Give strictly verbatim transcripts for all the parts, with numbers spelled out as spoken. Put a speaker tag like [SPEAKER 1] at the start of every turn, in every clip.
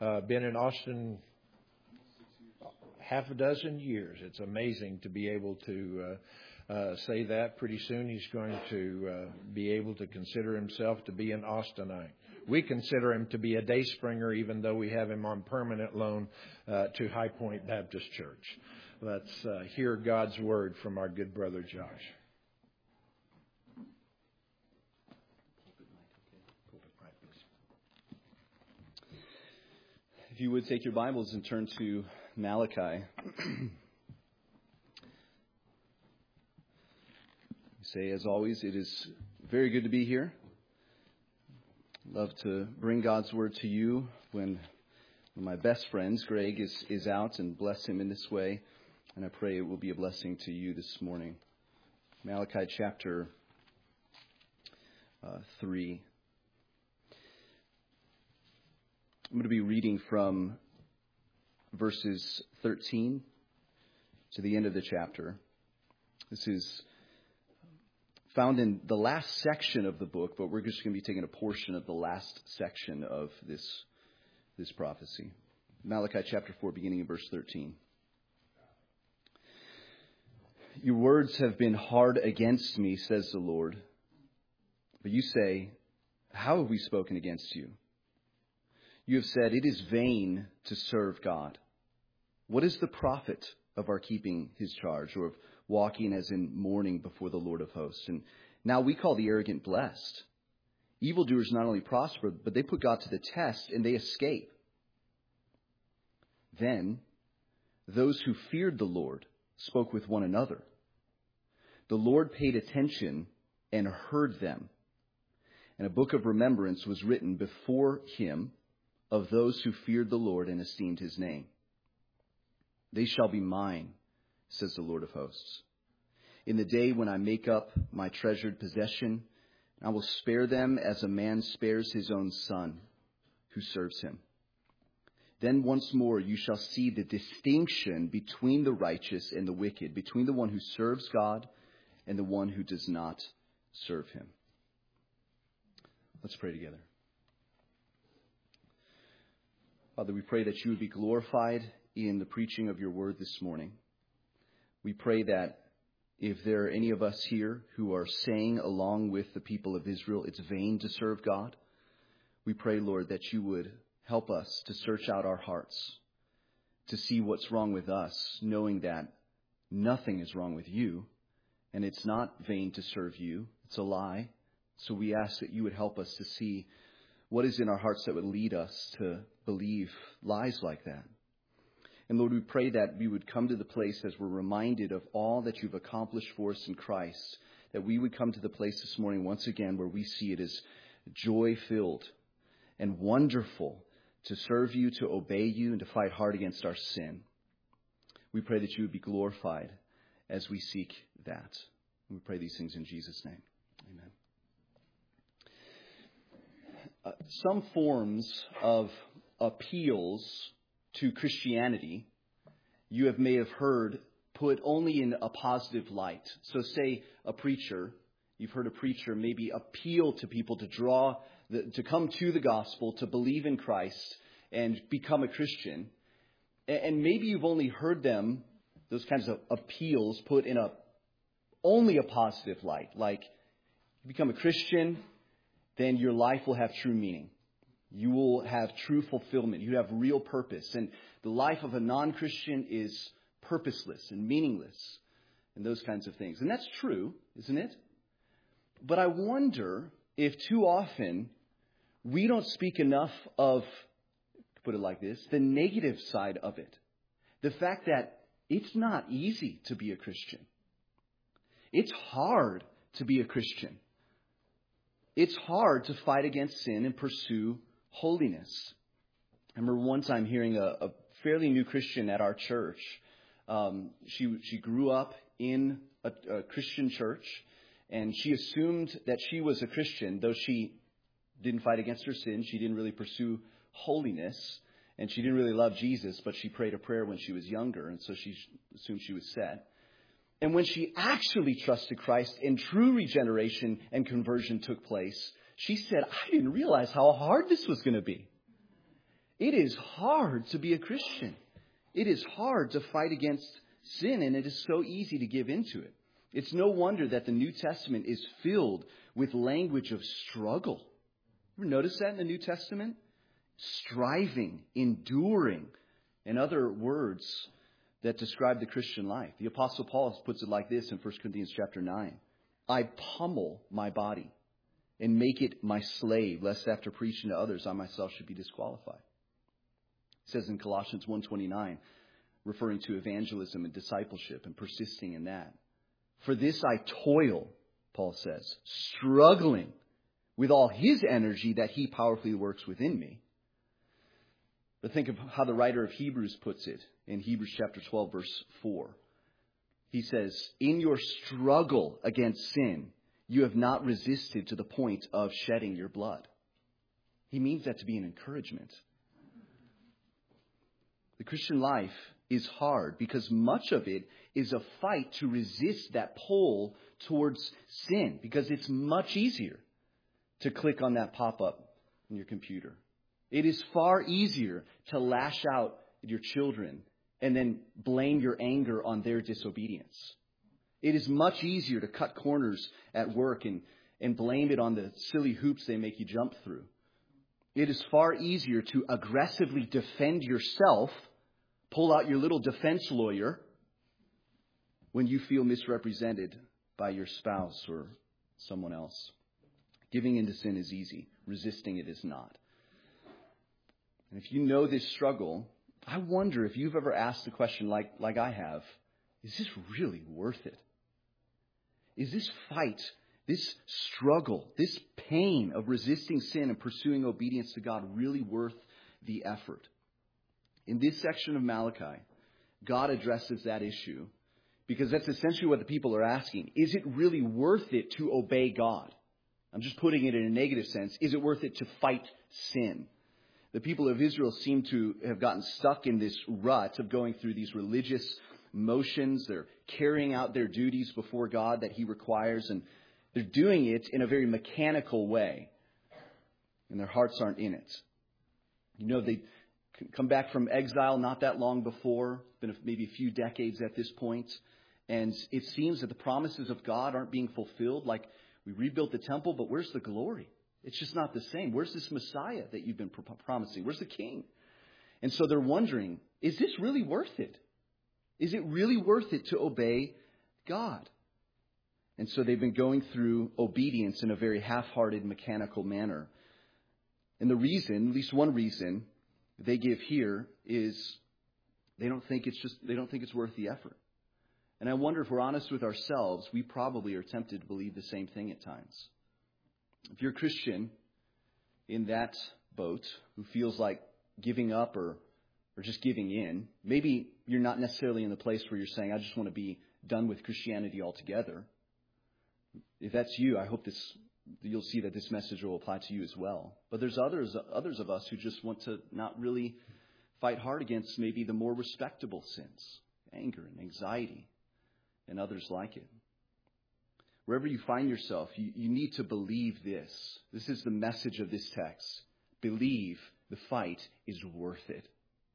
[SPEAKER 1] Uh, been in Austin half a dozen years. It's amazing to be able to uh, uh, say that. Pretty soon he's going to uh, be able to consider himself to be an Austinite. We consider him to be a Dayspringer, even though we have him on permanent loan uh, to High Point Baptist Church. Let's uh, hear God's word from our good brother Josh.
[SPEAKER 2] If you would take your Bibles and turn to Malachi. Say, as always, it is very good to be here. Love to bring God's word to you when one of my best friends, Greg, is, is out, and bless him in this way. And I pray it will be a blessing to you this morning. Malachi chapter uh, three. I'm going to be reading from verses thirteen to the end of the chapter. This is found in the last section of the book, but we're just going to be taking a portion of the last section of this, this prophecy. Malachi chapter four, beginning in verse thirteen. Your words have been hard against me, says the Lord. But you say, how have we spoken against you? You have said, it is vain to serve God. What is the profit of our keeping his charge, or of walking as in mourning before the Lord of hosts? And now we call the arrogant blessed. Evildoers not only prosper, but they put God to the test, and they escape. Then those who feared the Lord spoke with one another. The Lord paid attention and heard them. And a book of remembrance was written before him of those who feared the Lord and esteemed his name. They shall be mine, says the Lord of hosts. In the day when I make up my treasured possession, I will spare them as a man spares his own son who serves him. Then once more you shall see the distinction between the righteous and the wicked, between the one who serves God and the one who does not serve him. Let's pray together. Father, we pray that you would be glorified in the preaching of your word this morning. We pray that if there are any of us here who are saying along with the people of Israel, it's vain to serve God, we pray, Lord, that you would help us to search out our hearts, to see what's wrong with us, knowing that nothing is wrong with you, and it's not vain to serve you. It's a lie. So we ask that you would help us to see what is in our hearts that would lead us to believe lies like that. And Lord, we pray that we would come to the place as we're reminded of all that you've accomplished for us in Christ, that we would come to the place this morning once again where we see it as joy-filled and wonderful to serve you, to obey you, and to fight hard against our sin. We pray that you would be glorified as we seek that. And we pray these things in Jesus' name. Amen. Uh, some forms of appeals to Christianity you have may have heard put only in a positive light. So say a preacher, you've heard a preacher maybe appeal to people to draw, the, to come to the gospel, to believe in Christ and become a Christian. And, and maybe you've only heard them, those kinds of appeals put in a only a positive light. Like, you become a Christian, then your life will have true meaning. You will have true fulfillment. You have real purpose. And the life of a non-Christian is purposeless and meaningless and those kinds of things. And that's true, isn't it? But I wonder if too often we don't speak enough of, to put it like this, the negative side of it. The fact that it's not easy to be a Christian. It's hard to be a Christian. It's hard to fight against sin and pursue holiness. I remember one time hearing a, a fairly new Christian at our church. Um, she she grew up in a, a Christian church, and she assumed that she was a Christian, though she didn't fight against her sin. She didn't really pursue holiness, and she didn't really love Jesus, but she prayed a prayer when she was younger, and so she assumed she was set. And when she actually trusted Christ and true regeneration and conversion took place, she said, I didn't realize how hard this was going to be. It is hard to be a Christian. It is hard to fight against sin, and it is so easy to give into it. It's no wonder that the New Testament is filled with language of struggle. Ever notice that in the New Testament? Striving, enduring, and other words that describe the Christian life. The Apostle Paul puts it like this in First Corinthians chapter nine. I pummel my body and make it my slave, lest after preaching to others, I myself should be disqualified. It says in Colossians one twenty-nine, referring to evangelism and discipleship and persisting in that. For this I toil, Paul says, struggling with all his energy that he powerfully works within me. But think of how the writer of Hebrews puts it in Hebrews chapter twelve, verse four. He says, in your struggle against sin, you have not resisted to the point of shedding your blood. He means that to be an encouragement. The Christian life is hard because much of it is a fight to resist that pull towards sin, because it's much easier to click on that pop-up in your computer. It is far easier to lash out at your children and then blame your anger on their disobedience. It is much easier to cut corners at work and, and blame it on the silly hoops they make you jump through. It is far easier to aggressively defend yourself, pull out your little defense lawyer when you feel misrepresented by your spouse or someone else. Giving into sin is easy. Resisting it is not. And if you know this struggle, I wonder if you've ever asked the question like, like I have, is this really worth it? Is this fight, this struggle, this pain of resisting sin and pursuing obedience to God really worth the effort? In this section of Malachi, God addresses that issue because that's essentially what the people are asking. Is it really worth it to obey God? I'm just putting it in a negative sense. Is it worth it to fight sin? The people of Israel seem to have gotten stuck in this rut of going through these religious motions. They're carrying out their duties before God that He requires, and they're doing it in a very mechanical way, and their hearts aren't in it. You know, they come back from exile not that long before, been maybe a few decades at this point, and it seems that the promises of God aren't being fulfilled. Like, we rebuilt the temple, but where's the glory? It's just not the same. Where's this Messiah that you've been pro- promising? Where's the King? And so they're wondering, is this really worth it? Is it really worth it to obey God? And so they've been going through obedience in a very half-hearted, mechanical manner. And the reason, at least one reason, they give here is they don't think it's just they don't think it's worth the effort. And I wonder if we're honest with ourselves, we probably are tempted to believe the same thing at times. If you're a Christian in that boat who feels like giving up or or just giving in, maybe you're not necessarily in the place where you're saying, I just want to be done with Christianity altogether. If that's you, I hope this you'll see that this message will apply to you as well. But there's others others of us who just want to not really fight hard against maybe the more respectable sins, anger and anxiety, and others like it. Wherever you find yourself, you, you need to believe this. This is the message of this text. Believe the fight is worth it.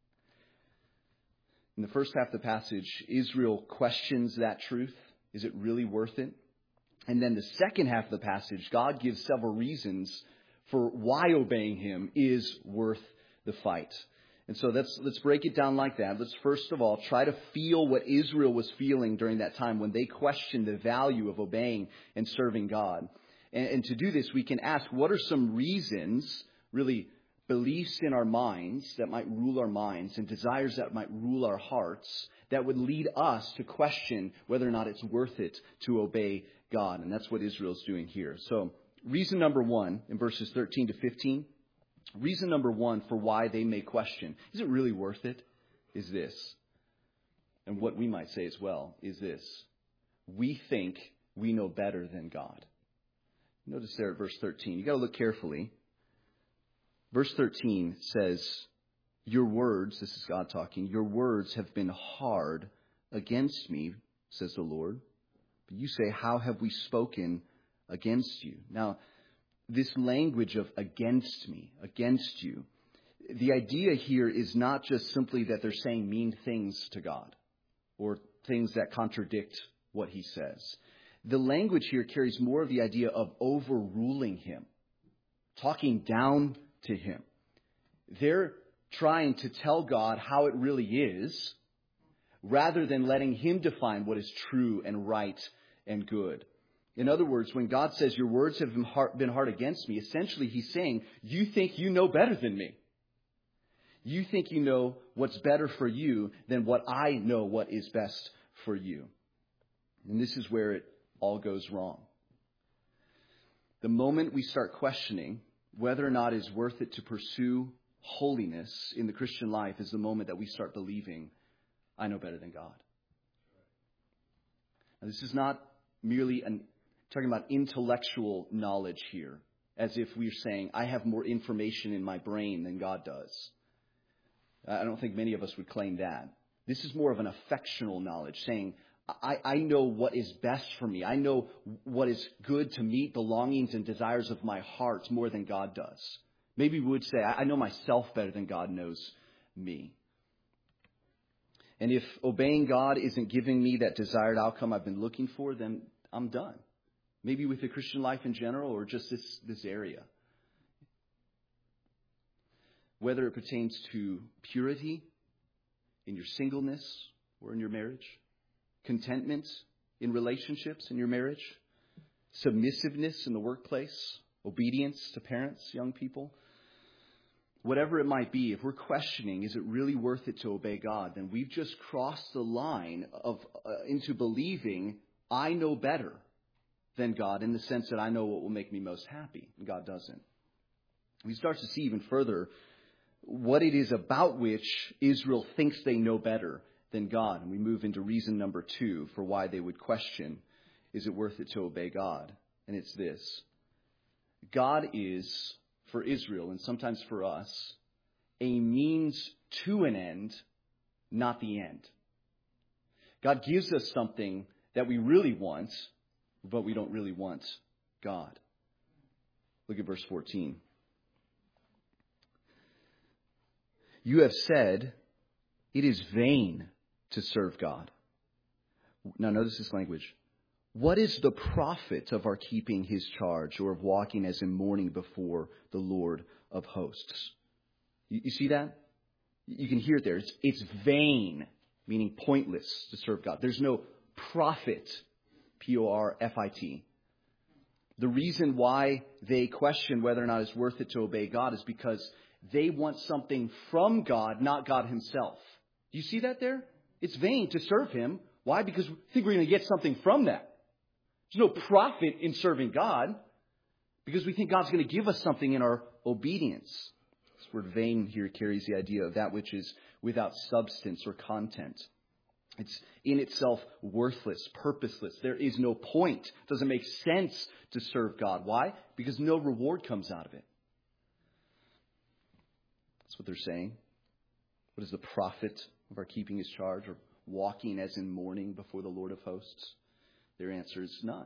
[SPEAKER 2] In the first half of the passage, Israel questions that truth. Is it really worth it? And then the second half of the passage, God gives several reasons for why obeying Him is worth the fight. And so let's, let's break it down like that. Let's first of all try to feel what Israel was feeling during that time when they questioned the value of obeying and serving God. And, and to do this, we can ask, what are some reasons, really beliefs in our minds that might rule our minds and desires that might rule our hearts that would lead us to question whether or not it's worth it to obey God? And that's what Israel's doing here. So reason number one in verses thirteen to fifteen. Reason number one for why they may question, is it really worth it, is this. And what we might say as well is this. We think we know better than God. Notice there at verse thirteen. You've got to look carefully. Verse thirteen says, your words, this is God talking, your words have been hard against me, says the Lord. But you say, how have we spoken against you? Now, this language of against me, against you, the idea here is not just simply that they're saying mean things to God or things that contradict what he says. The language here carries more of the idea of overruling him, talking down to him. They're trying to tell God how it really is, rather than letting him define what is true and right and good. In other words, when God says, your words have been hard, been hard against me, essentially he's saying, you think you know better than me. You think you know what's better for you than what I know what is best for you. And this is where it all goes wrong. The moment we start questioning whether or not it's worth it to pursue holiness in the Christian life is the moment that we start believing, I know better than God. Now, this is not merely an, talking about intellectual knowledge here, as if we're saying, I have more information in my brain than God does. I don't think many of us would claim that. This is more of an affectional knowledge, saying, I, I know what is best for me. I know what is good to meet the longings and desires of my heart more than God does. Maybe we would say, I know myself better than God knows me. And if obeying God isn't giving me that desired outcome I've been looking for, then I'm done. Maybe with the Christian life in general or just this, this area. Whether it pertains to purity in your singleness or in your marriage, contentment in relationships in your marriage, submissiveness in the workplace, obedience to parents, young people. Whatever it might be, if we're questioning, is it really worth it to obey God, then we've just crossed the line of uh, into believing I know better than God in the sense that I know what will make me most happy, and God doesn't. We start to see even further what it is about which Israel thinks they know better than God. And we move into reason number two for why they would question, is it worth it to obey God? And it's this. God is, for Israel, and sometimes for us, a means to an end, not the end. God gives us something that we really want, but we don't really want God. Look at verse fourteen. You have said, it is vain to serve God. Now notice this language. What is the profit of our keeping his charge or of walking as in mourning before the Lord of hosts? You, you see that? You can hear it there. It's, it's vain, meaning pointless to serve God. There's no profit, P O R F I T. The reason why they question whether or not it's worth it to obey God is because they want something from God, not God himself. Do you see that there? It's vain to serve him. Why? Because we think we're going to get something from that. There's no profit in serving God because we think God's going to give us something in our obedience. This word vain here carries the idea of that which is without substance or content. It's in itself worthless, purposeless. There is no point. It doesn't make sense to serve God. Why? Because no reward comes out of it. That's what they're saying. What is the profit of our keeping his charge or walking as in mourning before the Lord of hosts? Their answer is none.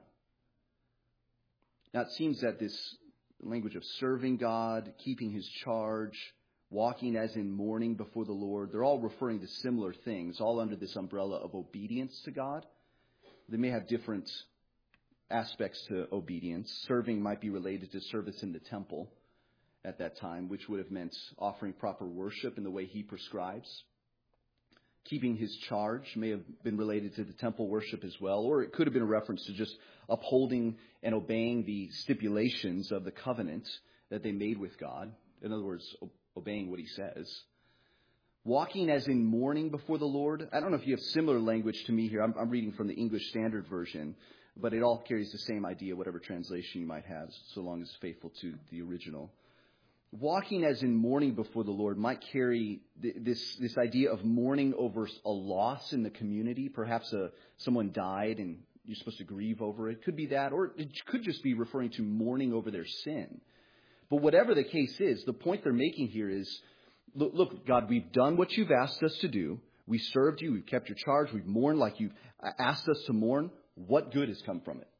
[SPEAKER 2] Now it seems that this language of serving God, keeping his charge, walking as in mourning before the Lord, they're all referring to similar things, all under this umbrella of obedience to God. They may have different aspects to obedience. Serving might be related to service in the temple at that time, which would have meant offering proper worship in the way he prescribes. Keeping his charge may have been related to the temple worship as well, or it could have been a reference to just upholding and obeying the stipulations of the covenant that they made with God. In other words, obeying what he says. Walking as in mourning before the Lord. I don't know if you have similar language to me here. I'm, I'm reading from the English Standard Version, but it all carries the same idea, whatever translation you might have, so long as it's faithful to the original. Walking as in mourning before the Lord might carry this, this idea of mourning over a loss in the community. Perhaps a, someone died and you're supposed to grieve over it. Could be that, or it could just be referring to mourning over their sin. But whatever the case is, the point they're making here is, look, look, God, we've done what you've asked us to do. We served you. We've kept your charge. We've mourned like you've asked us to mourn. What good has come from it?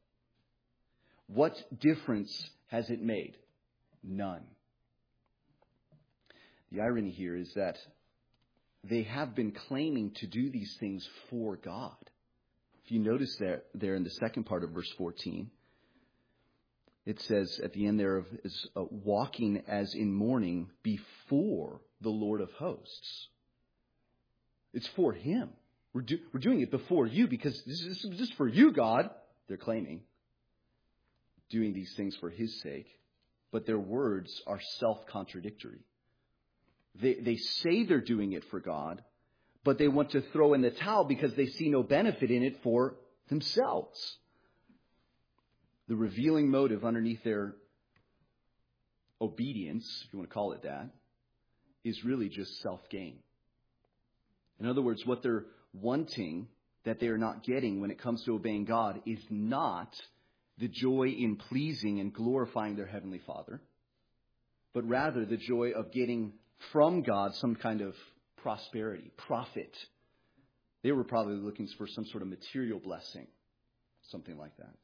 [SPEAKER 2] What difference has it made? None. The irony here is that they have been claiming to do these things for God. If you notice there, there in the second part of verse fourteen, it says at the end there of is uh, walking as in mourning before the Lord of hosts. It's for Him. We're, do, we're doing it before you because this is, this is for you, God. They're claiming. Doing these things for His sake. But their words are self-contradictory. They, they say they're doing it for God, but they want to throw in the towel because they see no benefit in it for themselves. The revealing motive underneath their obedience, if you want to call it that, is really just self-gain. In other words, what they're wanting that they are not getting when it comes to obeying God is not the joy in pleasing and glorifying their Heavenly Father, but rather the joy of getting from God some kind of prosperity, profit. They were probably looking for some sort of material blessing, something like that.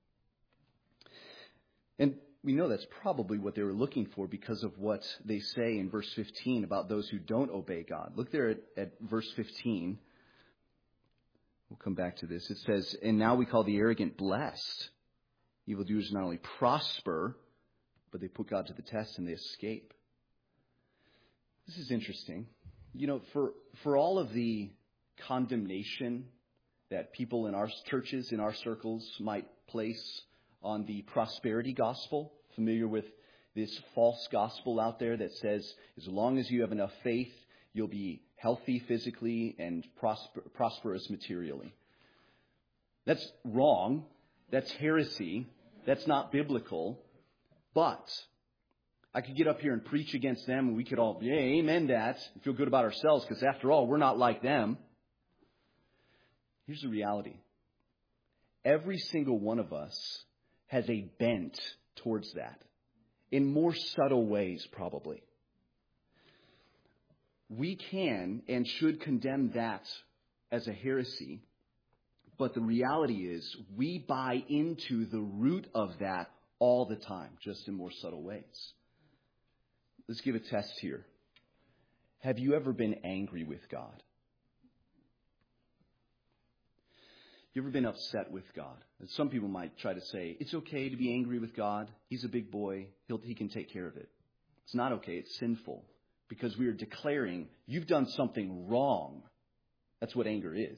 [SPEAKER 2] And we know that's probably what they were looking for because of what they say in verse fifteen about those who don't obey God. Look there at, at verse fifteen. We'll come back to this. It says, and now we call the arrogant blessed. Evildoers not only prosper, but they put God to the test and they escape. This is interesting. You know, for, for all of the condemnation that people in our churches, in our circles might place on the prosperity gospel, familiar with this false gospel out there that says as long as you have enough faith, you'll be healthy physically and prosper, prosperous materially. That's wrong. That's heresy. That's not biblical. But I could get up here and preach against them and we could all, yeah, amen that, and feel good about ourselves because after all, we're not like them. Here's the reality. Every single one of us has a bent towards that. In more subtle ways, probably. We can and should condemn that as a heresy. But the reality is we buy into the root of that all the time, just in more subtle ways. Let's give a test here. Have you ever been angry with God? You ever been upset with God? Some people might try to say, it's okay to be angry with God. He's a big boy. He'll, he can take care of it. It's not okay. It's sinful. Because we are declaring, you've done something wrong. That's what anger is.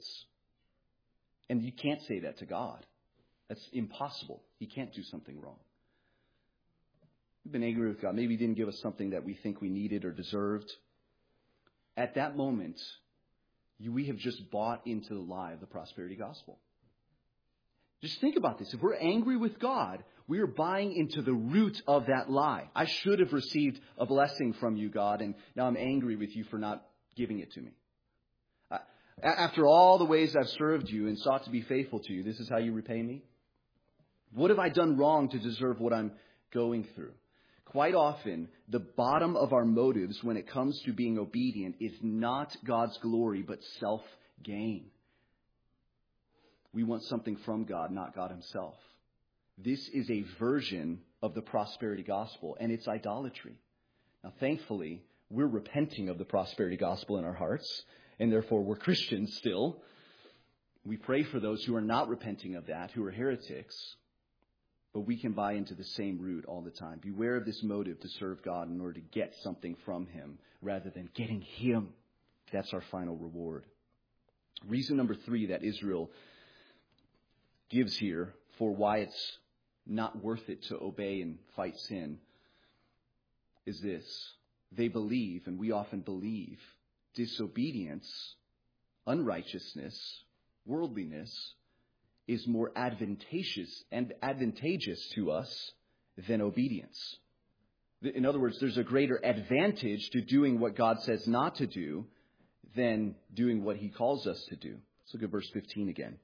[SPEAKER 2] And you can't say that to God. That's impossible. He can't do something wrong. We've been angry with God. Maybe He didn't give us something that we think we needed or deserved. At that moment, you, we have just bought into the lie of the prosperity gospel. Just think about this. If we're angry with God, we are buying into the root of that lie. I should have received a blessing from you, God, and now I'm angry with you for not giving it to me. Uh, after all the ways I've served you and sought to be faithful to you, this is how you repay me? What have I done wrong to deserve what I'm going through? Quite often, the bottom of our motives when it comes to being obedient is not God's glory, but self-gain. We want something from God, not God Himself. This is a version of the prosperity gospel, and it's idolatry. Now, thankfully, we're repenting of the prosperity gospel in our hearts, and therefore we're Christians still. We pray for those who are not repenting of that, who are heretics. But we can buy into the same root all the time. Beware of this motive to serve God in order to get something from Him rather than getting Him. That's our final reward. Reason number three that Israel gives here for why it's not worth it to obey and fight sin is this. They believe, and we often believe, disobedience, unrighteousness, worldliness is more advantageous and advantageous to us than obedience. In other words, there's a greater advantage to doing what God says not to do than doing what He calls us to do. Let's look at verse fifteen again.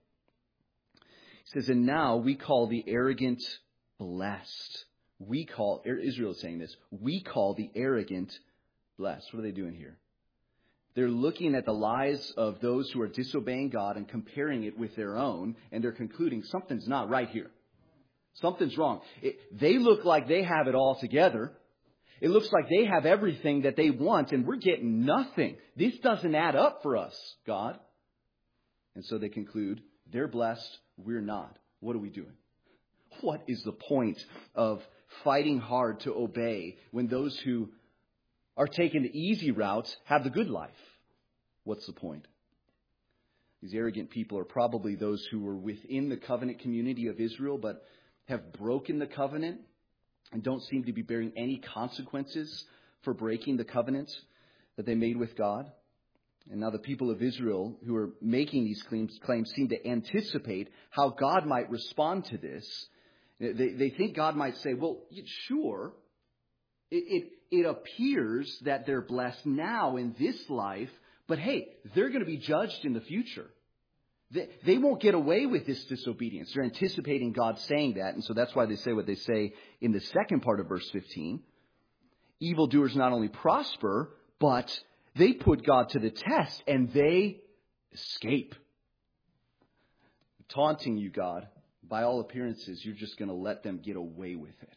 [SPEAKER 2] He says, and now we call the arrogant blessed. We call, Israel is saying this, we call the arrogant blessed. What are they doing here? They're looking at the lives of those who are disobeying God and comparing it with their own, and they're concluding something's not right here. Something's wrong. It, they look like they have it all together. It looks like they have everything that they want and we're getting nothing. This doesn't add up for us, God. And so they conclude, they're blessed, we're not. What are we doing? What is the point of fighting hard to obey when those who are taking the easy routes have the good life? What's the point? These arrogant people are probably those who were within the covenant community of Israel, but have broken the covenant and don't seem to be bearing any consequences for breaking the covenant that they made with God. And now the people of Israel who are making these claims, claims seem to anticipate how God might respond to this. They, they think God might say, well, sure, it, it, it appears that they're blessed now in this life, but hey, they're going to be judged in the future. They, they won't get away with this disobedience. They're anticipating God saying that, and so that's why they say what they say in the second part of verse fifteen. Evildoers not only prosper, but they put God to the test, and they escape. Taunting you, God, by all appearances, you're just going to let them get away with it.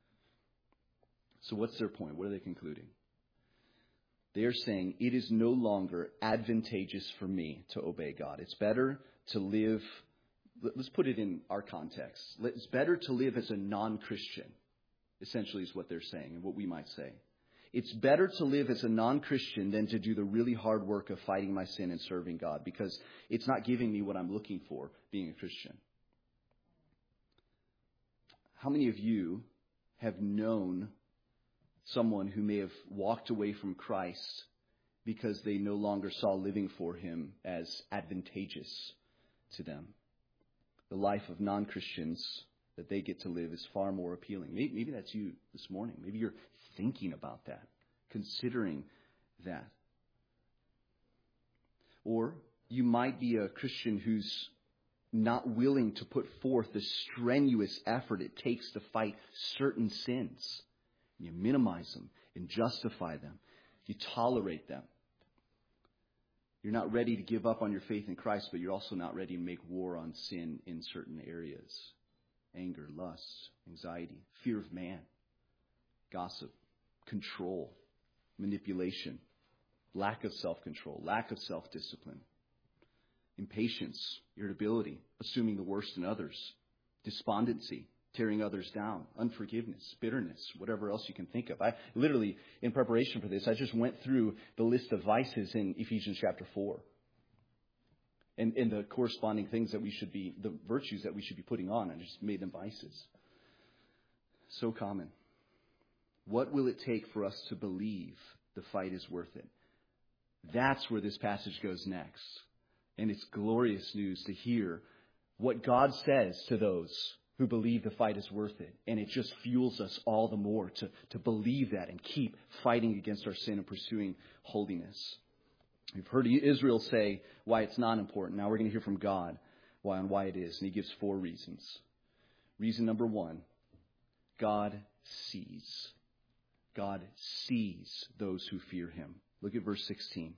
[SPEAKER 2] So what's their point? What are they concluding? They are saying it is no longer advantageous for me to obey God. It's better to live, let's put it in our context. It's better to live as a non-Christian, essentially is what they're saying and what we might say. It's better to live as a non-Christian than to do the really hard work of fighting my sin and serving God, because it's not giving me what I'm looking for being a Christian. How many of you have known someone who may have walked away from Christ because they no longer saw living for him as advantageous to them? The life of non-Christians that they get to live is far more appealing. Maybe, maybe that's you this morning. Maybe you're thinking about that, considering that. Or you might be a Christian who's not willing to put forth the strenuous effort it takes to fight certain sins. You minimize them and justify them. You tolerate them. You're not ready to give up on your faith in Christ, but you're also not ready to make war on sin in certain areas. Anger, lust, anxiety, fear of man, gossip, control, manipulation, lack of self-control, lack of self-discipline, impatience, irritability, assuming the worst in others, despondency, tearing others down, unforgiveness, bitterness, whatever else you can think of. I literally, in preparation for this, I just went through the list of vices in Ephesians chapter four. And, and the corresponding things that we should be, the virtues that we should be putting on, and just made them vices. So common. What will it take for us to believe the fight is worth it? That's where this passage goes next. And it's glorious news to hear what God says to those who believe the fight is worth it. And it just fuels us all the more to, to believe that and keep fighting against our sin and pursuing holiness. We've heard Israel say why it's not important. Now we're going to hear from God why and why it is. And he gives four reasons. Reason number one, God sees. God sees those who fear him. Look at verse sixteen.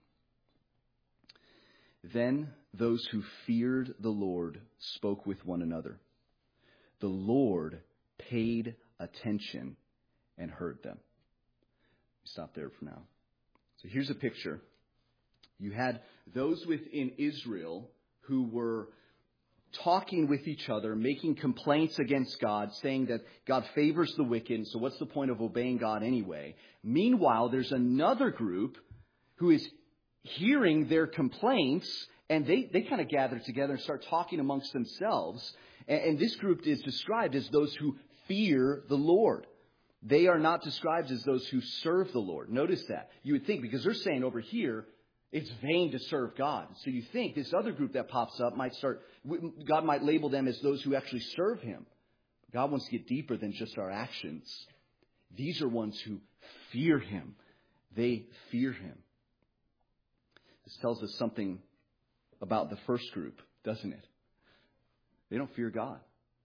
[SPEAKER 2] Then those who feared the Lord spoke with one another. The Lord paid attention and heard them. Stop there for now. So here's a picture. You had those within Israel who were talking with each other, making complaints against God, saying that God favors the wicked, so what's the point of obeying God anyway? Meanwhile, there's another group who is hearing their complaints, and they, they kind of gather together and start talking amongst themselves. And, and this group is described as those who fear the Lord. They are not described as those who serve the Lord. Notice that. You would think, because they're saying over here, it's vain to serve God. So you think this other group that pops up might start, God might label them as those who actually serve him. God wants to get deeper than just our actions. These are ones who fear him. They fear him. This tells us something about the first group, doesn't it? They don't fear God.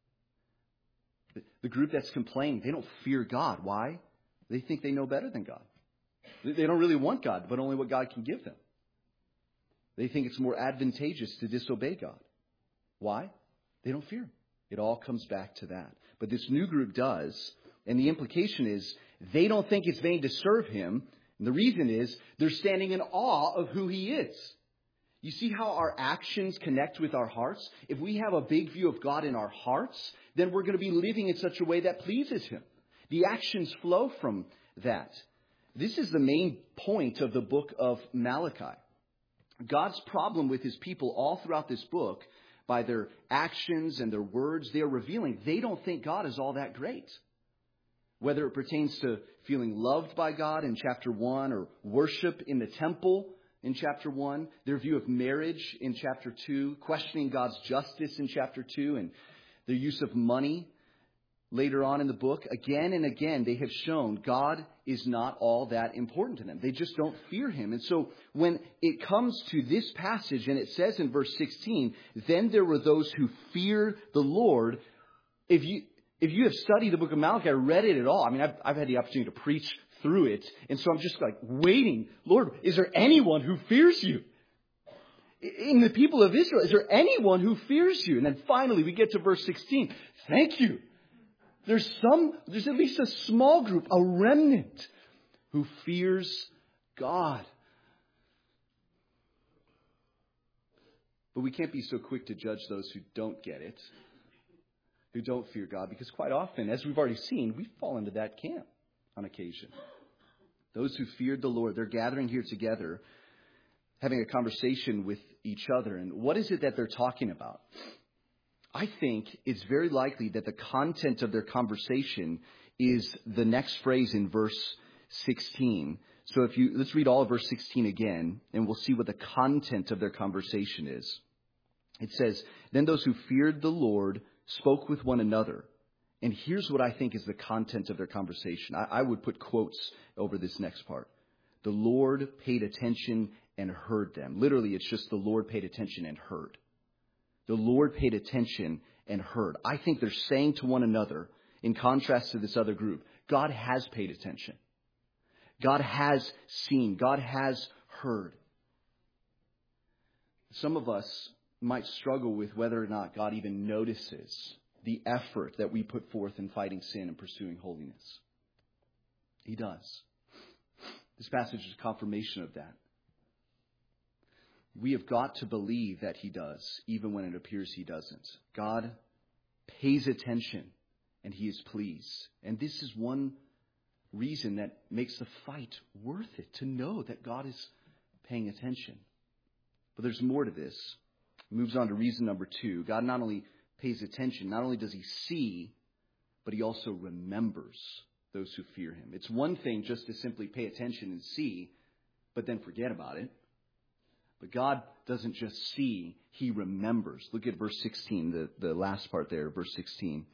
[SPEAKER 2] The group that's complaining, they don't fear God. Why? They think they know better than God. They don't really want God, but only what God can give them. They think it's more advantageous to disobey God. Why? They don't fear him. It all comes back to that. But this new group does. And the implication is They don't think it's vain to serve him. And the reason is they're standing in awe of who he is. You see how our actions connect with our hearts? If we have a big view of God in our hearts, then we're going to be living in such a way that pleases him. The actions flow from that. This is the main point of the book of Malachi. God's problem with his people all throughout this book, by their actions and their words, they are revealing they don't think God is all that great. Whether it pertains to feeling loved by God in chapter one, or worship in the temple in chapter one, their view of marriage in chapter two, questioning God's justice in chapter two, and their use of money later on in the book, again and again, they have shown God is not all that important to them. They just don't fear him. And so when it comes to this passage, and it says in verse sixteen, then there were those who feared the Lord. If you if you have studied the book of Malachi, read it at all, I mean, I've, I've had the opportunity to preach through it. And so I'm just like waiting. Lord, is there anyone who fears you? In the people of Israel, is there anyone who fears you? And then finally we get to verse sixteen. Thank you. There's some, there's at least a small group, a remnant, who fears God. But we can't be so quick to judge those who don't get it, who don't fear God, because quite often, as we've already seen, we fall into that camp on occasion. Those who feared the Lord, they're gathering here together, having a conversation with each other. And what is it that they're talking about? I think it's very likely that the content of their conversation is the next phrase in verse sixteen. So if you, let's read all of verse sixteen again, and we'll see what the content of their conversation is. It says, then those who feared the Lord spoke with one another. And here's what I think is the content of their conversation. I, I would put quotes over this next part. The Lord paid attention and heard them. Literally, it's just the Lord paid attention and heard. The Lord paid attention and heard. I think they're saying to one another, in contrast to this other group, God has paid attention. God has seen. God has heard. Some of us might struggle with whether or not God even notices the effort that we put forth in fighting sin and pursuing holiness. He does. This passage is confirmation of that. We have got to believe that he does, even when it appears he doesn't. God pays attention, and he is pleased. And this is one reason that makes the fight worth it, to know that God is paying attention. But there's more to this. It moves on to reason number two. God not only pays attention, not only does he see, but he also remembers those who fear him. It's one thing just to simply pay attention and see, but then forget about it. But God doesn't just see, he remembers. Look at verse sixteen, the, the last part there, verse sixteen.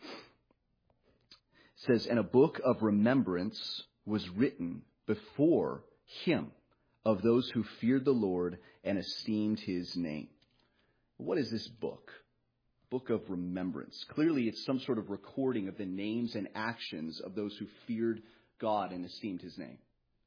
[SPEAKER 2] It says, and a book of remembrance was written before him of those who feared the Lord and esteemed his name. What is this book? Book of remembrance. Clearly, it's some sort of recording of the names and actions of those who feared God and esteemed his name.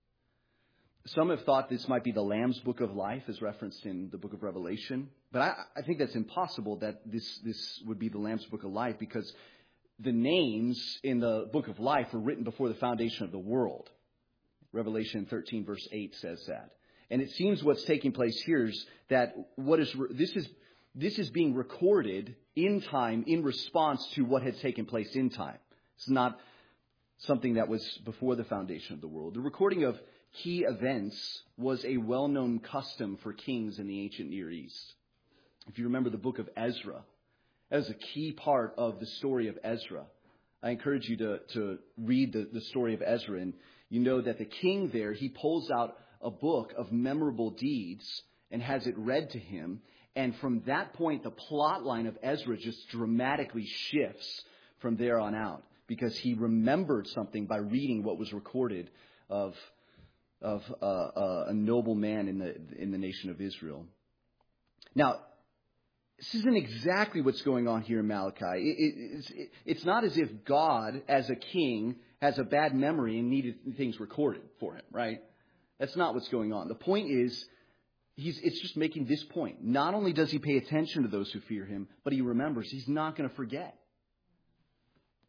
[SPEAKER 2] Some have thought this might be the Lamb's Book of Life, as referenced in the book of Revelation. But I, I think that's impossible that this, this would be the Lamb's Book of Life, because the names in the Book of Life were written before the foundation of the world. Revelation thirteen verse eight says that. And it seems what's taking place here is that what is this is this is being recorded in time in response to what had taken place in time. It's not something that was before the foundation of the world. The recording of key events was a well-known custom for kings in the ancient Near East. If you remember the book of Ezra, that was a key part of the story of Ezra. I encourage you to, to read the, the story of Ezra, and you know that the king there, he pulls out a book of memorable deeds and has it read to him. And from that point, the plot line of Ezra just dramatically shifts from there on out, because he remembered something by reading what was recorded of of uh, uh, a noble man in the in the nation of Israel. Now, this isn't exactly what's going on here in Malachi. It, it, it's, it, it's not as if God, as a king, has a bad memory and needed things recorded for him, right? That's not what's going on. The point is, he's it's just making this point. Not only does he pay attention to those who fear him, but he remembers. He's not going to forget.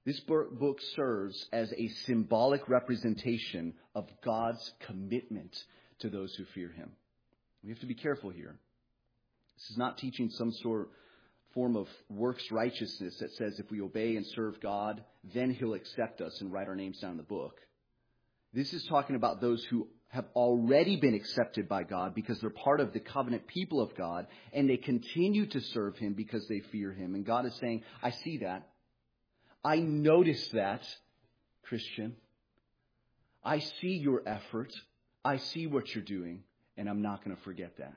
[SPEAKER 2] This book serves as a symbolic representation of God's commitment to those who fear him. We have to be careful here. This is not teaching some sort form of works righteousness that says if we obey and serve God, then he'll accept us and write our names down in the book. This is talking about those who have already been accepted by God because they're part of the covenant people of God, and they continue to serve him because they fear him. And God is saying, I see that. I notice that, Christian. I see your effort. I see what you're doing, and I'm not going to forget that.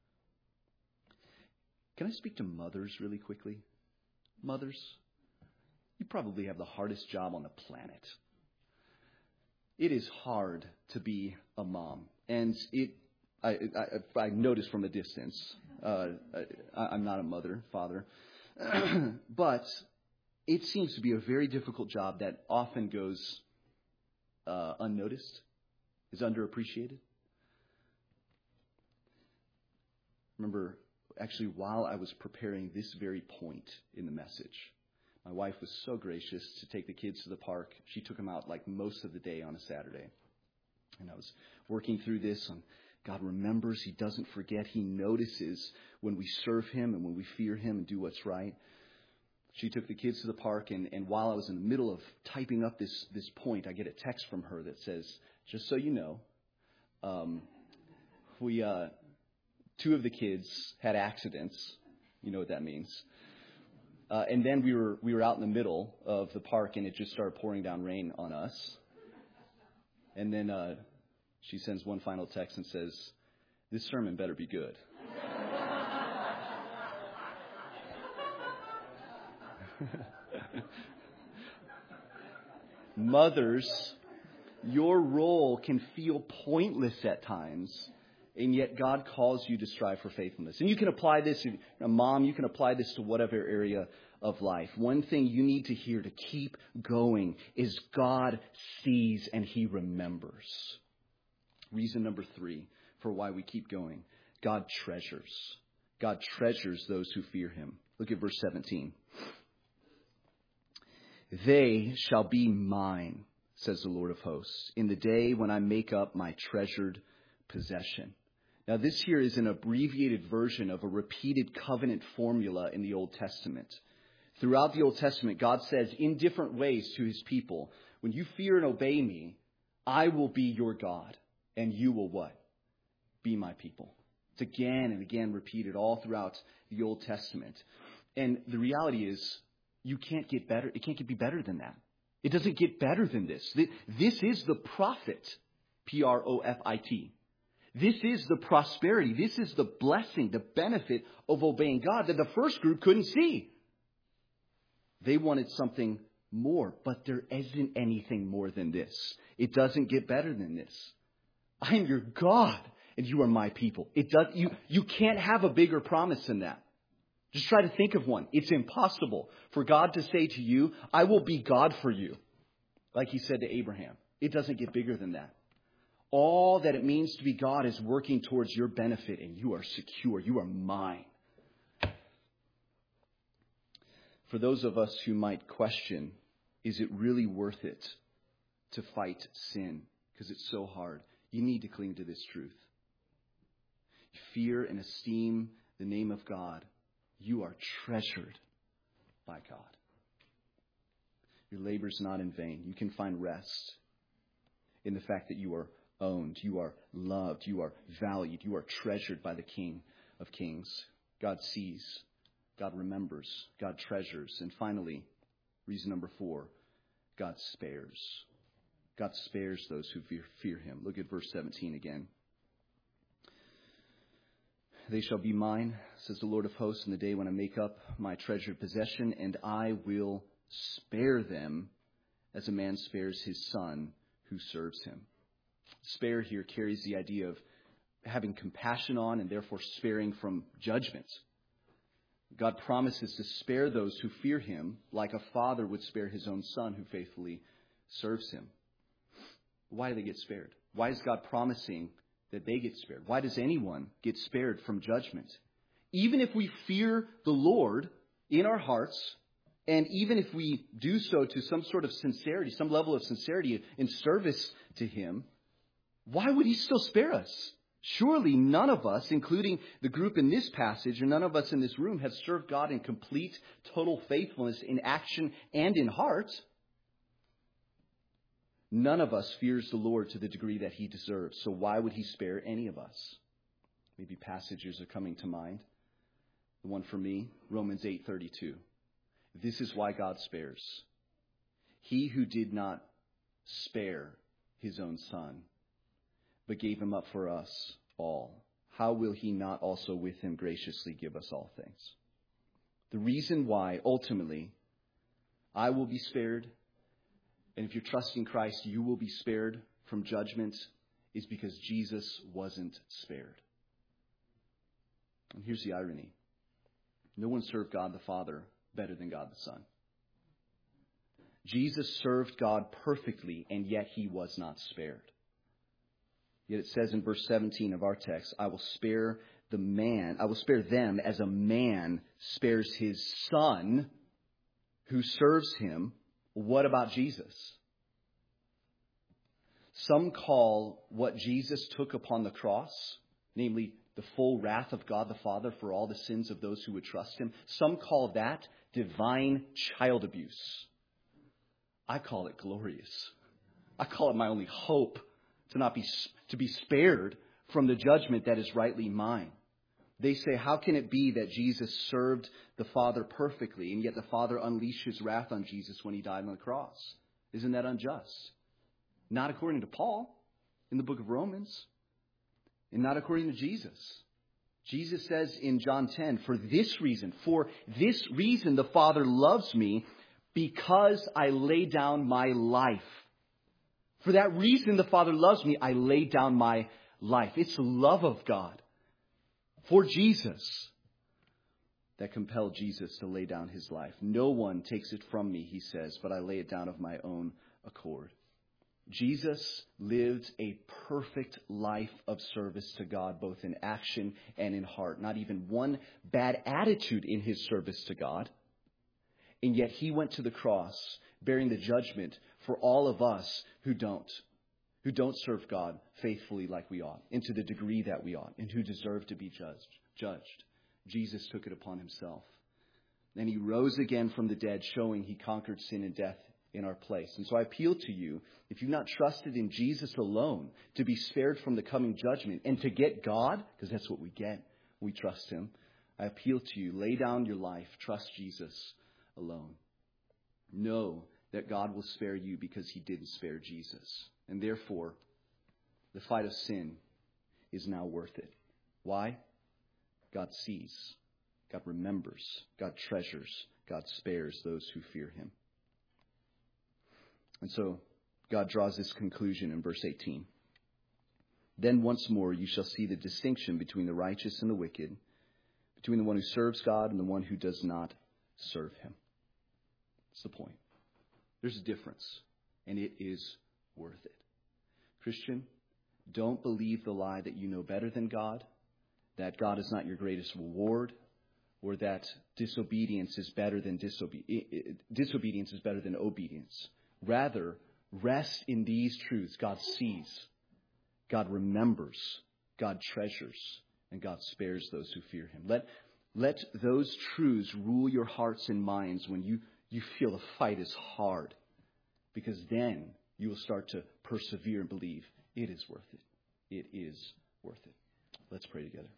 [SPEAKER 2] Can I speak to mothers really quickly? Mothers, you probably have the hardest job on the planet. It is hard to be a mom, and it I, I, I notice from a distance. Uh, I, I'm not a mother, father, but it seems to be a very difficult job that often goes uh, unnoticed, is underappreciated. Remember, actually, while I was preparing this very point in the message, my wife was so gracious to take the kids to the park. She took them out like most of the day on a Saturday. And I was working through this, and God remembers. He doesn't forget. He notices when we serve him and when we fear him and do what's right. She took the kids to the park, and, and while I was in the middle of typing up this, this point, I get a text from her that says, just so you know, um, we uh, two of the kids had accidents. You know what that means. Uh, and then we were we were out in the middle of the park, and it just started pouring down rain on us. And then uh, she sends one final text and says, this sermon better be good. Mothers, your role can feel pointless at times, and yet God calls you to strive for faithfulness. And you can apply this, a mom, you can apply this to whatever area of life. One thing you need to hear to keep going is God sees and he remembers. Reason number three for why we keep going. God treasures. God treasures those who fear him. Look at verse seventeen. They shall be mine, says the Lord of hosts, in the day when I make up my treasured possession. Now, this here is an abbreviated version of a repeated covenant formula in the Old Testament. Throughout the Old Testament, God says in different ways to his people, when you fear and obey me, I will be your God, and you will what? Be my people. It's again and again repeated all throughout the Old Testament. And the reality is, you can't get better. It can't be better than that. It doesn't get better than this. This is the profit, P R O F I T. This is the prosperity. This is the blessing, the benefit of obeying God that the first group couldn't see. They wanted something more, but there isn't anything more than this. It doesn't get better than this. I am your God, and you are my people. It does. You, you can't have a bigger promise than that. Just try to think of one. It's impossible for God to say to you, I will be God for you, like he said to Abraham. It doesn't get bigger than that. All that it means to be God is working towards your benefit, and you are secure. You are mine. For those of us who might question, is it really worth it to fight sin? Because it's so hard. You need to cling to this truth. Fear and esteem the name of God. You are treasured by God. Your labor is not in vain. You can find rest in the fact that you are owned, you are loved, you are valued, you are treasured by the King of Kings. God sees, God remembers, God treasures. And finally, reason number four, God spares. God spares those who fear, fear him. Look at verse seventeen again. They shall be mine, says the Lord of hosts, in the day when I make up my treasured possession, and I will spare them as a man spares his son who serves him. Spare here carries the idea of having compassion on and therefore sparing from judgment. God promises to spare those who fear him like a father would spare his own son who faithfully serves him. Why do they get spared? Why is God promising that they get spared? Why does anyone get spared from judgment? Even if we fear the Lord in our hearts And even if we do so to some sort of sincerity, some level of sincerity in service to him, why would he still spare us? Surely none of us, including the group in this passage, or none of us in this room, have served God in complete, total faithfulness in action and in heart. None of us fears the Lord to the degree that he deserves. So why would he spare any of us? Maybe passages are coming to mind. The one for me, Romans eight thirty-two. This is why God spares. He who did not spare his own son, but gave him up for us all, how will he not also with him graciously give us all things? The reason why, ultimately, I will be spared, and if you're trusting Christ, you will be spared from judgment, is because Jesus wasn't spared. And here's the irony. No one served God the Father better than God the Son. Jesus served God perfectly, and yet he was not spared. Yet it says in verse seventeen of our text, I will spare the man, I will spare them as a man spares his son who serves him. What about Jesus? Some call what Jesus took upon the cross, namely the full wrath of God the Father for all the sins of those who would trust him. Some call that divine child abuse. I call it glorious. I call it my only hope to not be to be spared from the judgment that is rightly mine. They say, how can it be that Jesus served the Father perfectly, and yet the Father unleashed his wrath on Jesus when he died on the cross? Isn't that unjust? Not according to Paul in the book of Romans, and not according to Jesus. Jesus says in John ten, for this reason, for this reason the Father loves me, because I lay down my life. For that reason the Father loves me, I lay down my life. It's the love of God for Jesus that compelled Jesus to lay down his life. No one takes it from me, he says, but I lay it down of my own accord. Jesus lived a perfect life of service to God, both in action and in heart. Not even one bad attitude in his service to God. And yet he went to the cross, bearing the judgment for all of us who don't, who don't serve God faithfully like we ought, and to the degree that we ought, and who deserve to be judged. judged. Jesus took it upon himself. Then he rose again from the dead, showing he conquered sin and death in our place. And so I appeal to you, if you've not trusted in Jesus alone to be spared from the coming judgment and to get God, because that's what we get, we trust him. I appeal to you, lay down your life, trust Jesus alone. Know that God will spare you because he didn't spare Jesus. And therefore, the fight of sin is now worth it. Why? God sees, God remembers, God treasures, God spares those who fear him. And so God draws this conclusion in verse eighteen. Then once more you shall see the distinction between the righteous and the wicked, between the one who serves God and the one who does not serve him. That's the point. There's a difference, and it is worth it. Christian, don't believe the lie that you know better than God, that God is not your greatest reward, or that disobedience is better than disobe- disobedience is better than obedience. Rather, rest in these truths. God sees, God remembers, God treasures, and God spares those who fear him. Let, let those truths rule your hearts and minds when you, you feel the fight is hard, because then you will start to persevere and believe it is worth it. It is worth it. Let's pray together.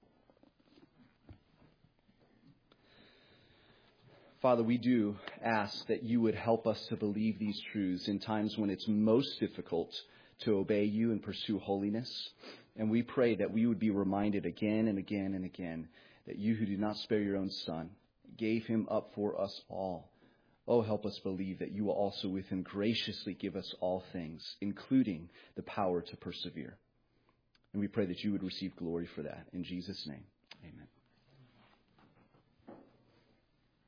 [SPEAKER 2] Father, we do ask that you would help us to believe these truths in times when it's most difficult to obey you and pursue holiness. And we pray that we would be reminded again and again and again that you who did not spare your own son gave him up for us all. Oh, help us believe that you will also with him graciously give us all things, including the power to persevere. And we pray that you would receive glory for that. In Jesus' name, amen.